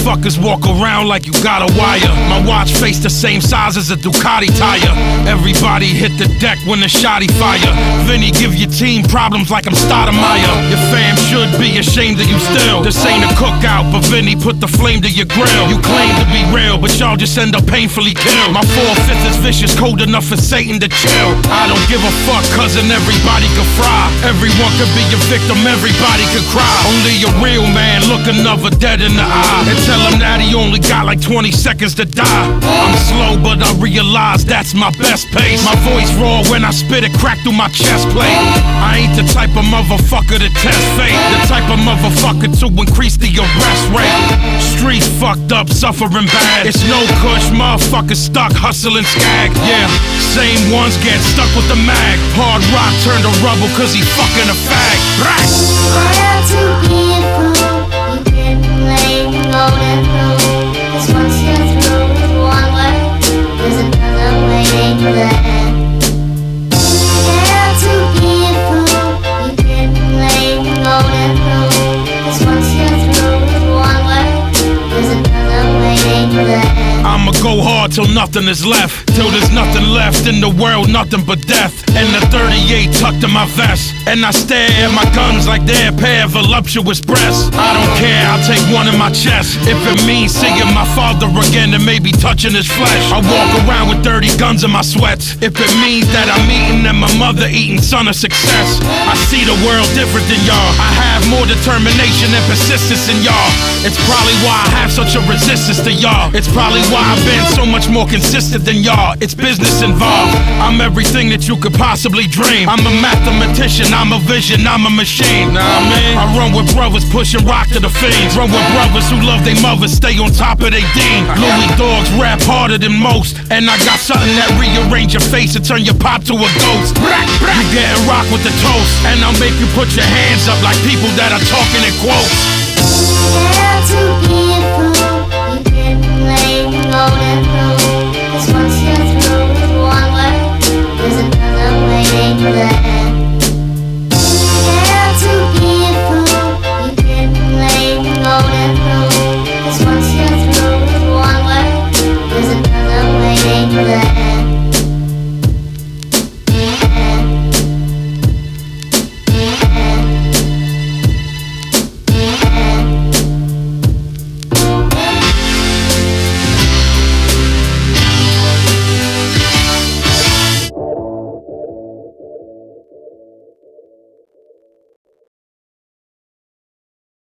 motherfuckers walk around like you got a wire. My watch face the same size as a Ducati tire. Everybody hit the deck when the shotty fire. Vinny give your team problems like I'm Stoudemire. Your fam should be ashamed of you still. This ain't a cookout, but Vinny put the flame to your grill. You claim to be real, but y'all just end up painfully killed. My 4/5 is vicious, cold enough for Satan to chill. I don't give a fuck, cousin, everybody could fry. Everyone could be a victim, everybody could cry. Only a real man look another dead in the eye and tell him that he only got like 20 seconds to die. I'm slow, but I realize that's my best pace. My voice raw when I spit it, crack through my chest plate. I ain't the type of motherfucker to test fate. The type of motherfucker to increase the arrest rate. Streets fucked up, suffering bad. It's no kush, motherfuckers stuck, hustling skag. Yeah, same ones get stuck with the mag. Hard rock turned to rubble cause he fucking a fag. Fire to people, you didn't lay golden rule. 'Cause once you're through with one way, there's another waiting there. Fire to people, you didn't lay golden rule. 'Cause once you're through with one way, there's another waiting there. I'ma go hard till nothing is left. Till there's nothing left in the world, nothing but death. And the 38 tucked in my vest. And I stare at my guns like they're a pair of voluptuous breasts. I don't care, I'll take one in my chest. If it means seeing my father again and maybe touching his flesh. I walk around with dirty guns in my sweats. If it means that I'm eating and my mother eating, son of success. I see the world different than y'all. I have more determination and persistence than y'all. It's probably why I have such a resistance to y'all. It's probably why I've been so much more consistent than y'all. It's business involved. I'm everything that you could possibly dream. I'm a mathematician, I'm a vision, I'm a machine. Nah, I mean, I run with brothers pushing rock to the fiends. Run with brothers who love their mothers, stay on top of their dean. Louis dogs rap harder than most. And I got something that rearrange your face and turn your pop to a ghost. You getting rock with the toast. And I'll make you put your hands up like people that are talking in quotes. Fire to people.